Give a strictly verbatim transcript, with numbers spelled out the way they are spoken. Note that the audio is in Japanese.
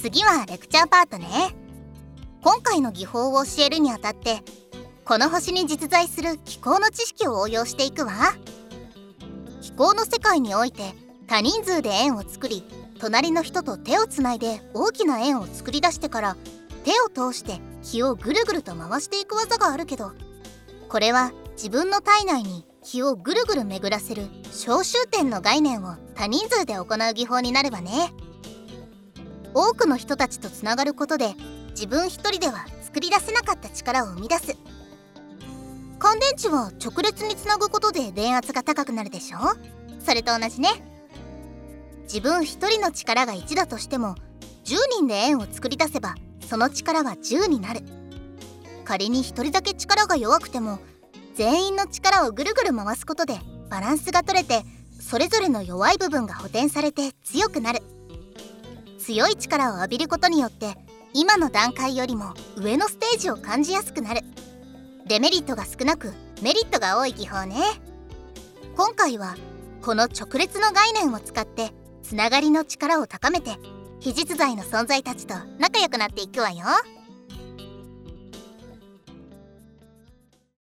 次はレクチャーパートね。今回の技法を教えるにあたって、この星に実在する気候の知識を応用していくわ。気候の世界において多人数で円を作り、隣の人と手をつないで大きな円を作り出してから手を通して気をぐるぐると回していく技があるけど、これは自分の体内に気をぐるぐる巡らせる小周点の概念を多人数で行う技法になるわね。多くの人たちとつながることで自分一人では作り出せなかった力を生み出す。乾電池は直列につなぐことで電圧が高くなるでしょ。それと同じね。自分一人の力がいちだとしてもじゅうにんで円を作り出せばその力はじゅうになる。仮にひとりだけ力が弱くても全員の力をぐるぐる回すことでバランスが取れて、それぞれの弱い部分が補填されて強くなる。強い力を浴びることによって今の段階よりも上のステージを感じやすくなる。デメリットが少なくメリットが多い技法ね。今回はこの直列の概念を使ってつながりの力を高めて非実在の存在たちと仲良くなっていくわよ。